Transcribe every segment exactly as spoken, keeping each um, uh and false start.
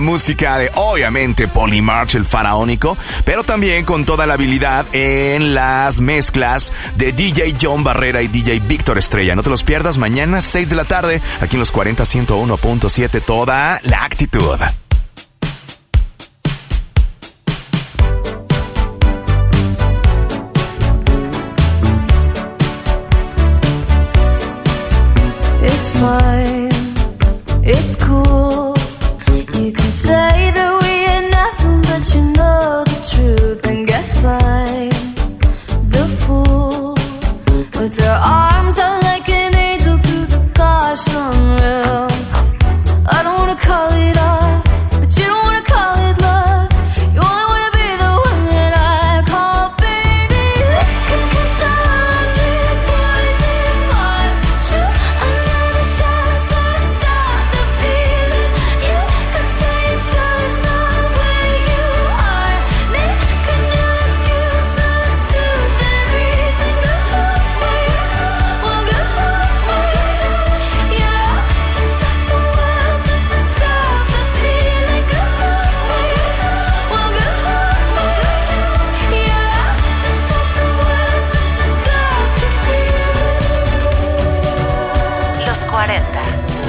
Música de, obviamente, Poly March, el faraónico, pero también con toda la habilidad en las mezclas de D J John Barrera y D J Víctor Estrella. No te los pierdas mañana, seis de la tarde, aquí en los cuarenta ciento uno punto siete, toda la actitud. It's fine, it's cool. You can say that we ain't nothing, but you know the truth. And guess I'm the fool with her arms out like an angel through the gosh unreal. I don't wanna call it off, but you don't wanna call it love. You only wanna be the one that I call baby. Liquor control me, poison heart. You another shot to stop the feeling. You could say it's just not where you are. Me, can you excuse the truth and reason? Good luck, wait, well, good luck, wait. Your absence of the world doesn't stop the feeling. Good luck, wait, well, good luck, wait. Your absence of the world doesn't stop the feeling. Los cuarenta.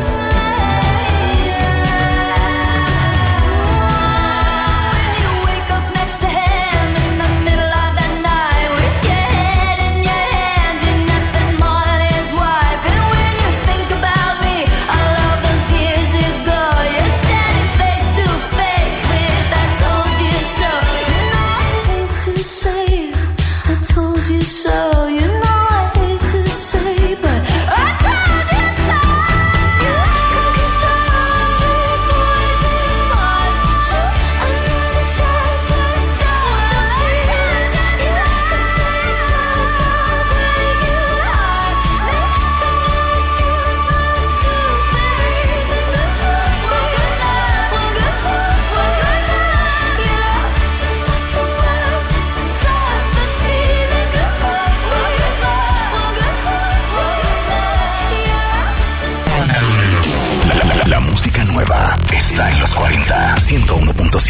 When you wake up next to him in the middle of the night with your head in your hands, you're nothing more than his wife. And when you think about me, all of those years ago, you're standing face to face with I told you so. You know I hate to say I told you so. You know I hate to say, but I told you so. You can control me, poison heart. Shoot another shot to stop the feeling. You could say it's just not where you are. Me, can you excuse the truth and reason? Good luck, well, good luck, well, good luck, well, good luck. Your absence of the world doesn't stop the feeling. Good luck, well, good luck, well, good luck, well, good luck. Your absence of La, la- la música nueva está en los cuarenta, ciento uno punto siete.